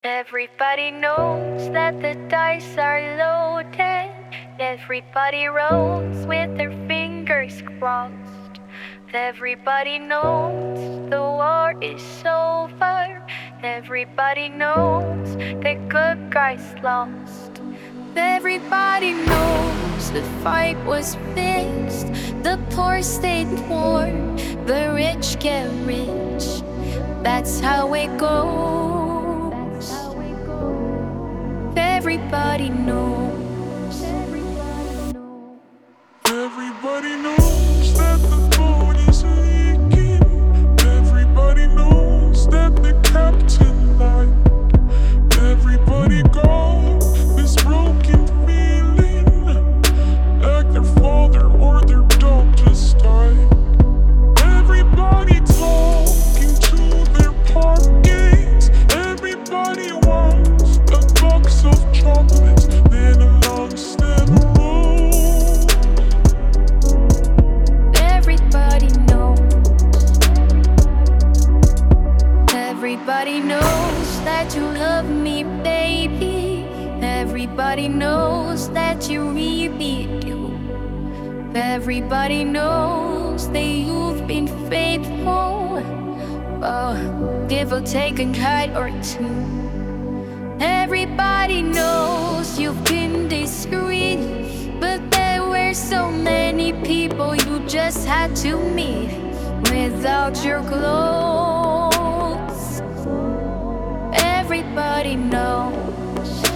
Everybody knows that the dice are loaded. Everybody rolls with their fingers crossed. Everybody knows the war is over. Everybody knows the good guys lost. Everybody knows the fight was fixed. The poor stayed poor, the rich get rich. That's how it goes. Everybody knows. Everybody knows that the boat is leaking. Everybody knows that the captain lied. Everybody got this broken feeling, like their father or their dog just died. Everybody talking to their pockets. Everybody wants a box of chocolates, then a long stem roll. Everybody knows. Everybody knows that you love me, baby. Everybody knows that you really do. Everybody knows that you've been faithful. Oh, give or take a kite or two. Everybody knows you've been discreet, but there were so many people you just had to meet without your clothes. Everybody knows.